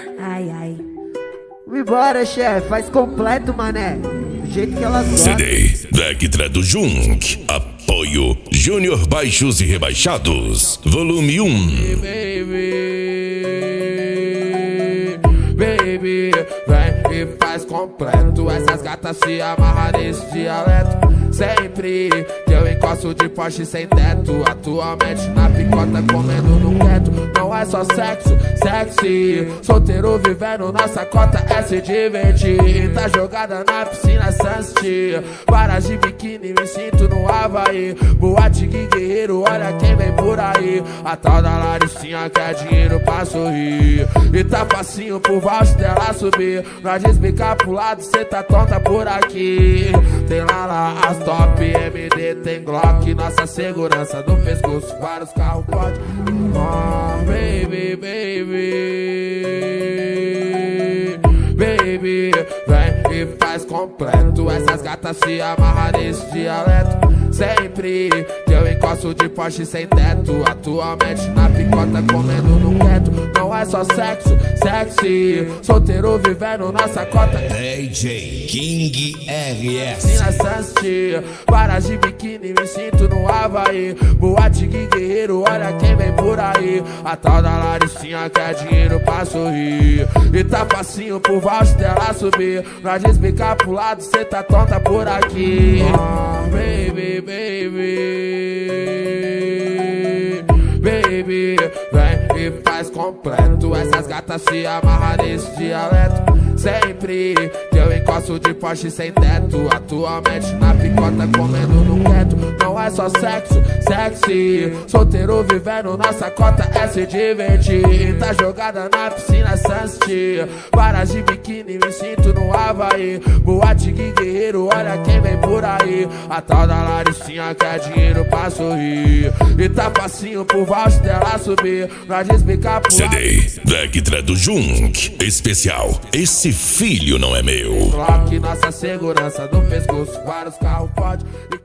Ai, ai. Vambora, chefe, faz completo, mané. Do jeito que elas gostam. CD Vectra do Junk. Apoio Júnior Baixos e Rebaixados. Volume 1. Baby, vem e faz completo. Essas gatas se amarram nesse dialeto. Sempre que eu encosto de Porsche sem teto. Atualmente na picota comendo no quieto. Não é só sexo, sexy. Solteiro vivendo nossa cota é se divertir. Tá jogada na piscina Sunset. Para de biquíni, me sinto no Havaí. Boate Gui Guerreiro, olha quem vem por aí. A tal da Laricinha quer dinheiro pra sorrir. E tá facinho pro voucher dela subir. Nós desbicar pro lado, cê tá tonta por aqui. Tem lá as top MD, tem Glock. Nossa segurança no pescoço, vários carros pode. Oh, baby, baby, vem e faz completo. Essas gatas se amarram nesse dialeto. Sempre que eu encosto de Porsche sem teto. Atualmente na picota comendo no quieto. Não é só sexo, sexy. Solteiro vivendo nossa cota. DJ King RS. Piscina Sunset. Para de biquíni, me sinto no Havaí. Boate Gui Guerreiro, olha quem vem por aí. A tal da Laricinha quer dinheiro pra sorrir. E tá facinho pro voucher dela subir. Nós desbicar pro lado, cê tá tonta por aqui. Oh, baby, baby, vem e faz completo. Essas gatas se amarram nesse dialeto. Sempre que eu encosto de Porsche sem teto. Atualmente na picota comendo no quieto. Não é só sexo, sexy. Solteiro vivendo nossa cota é se divertir. Tá jogada na piscina Sunset. Para de biquíni, me sinto no Havaí. Boate Gui Guerreiro, olha quem vem por aí. A tal da Laricinha quer dinheiro pra sorrir. E tá facinho pro voucher dela subir. Nós desbicar pro CD Vectra do Junk. Especial. Esse filho não é meu. Glock, nossa segurança no pescoço, vários carros pode.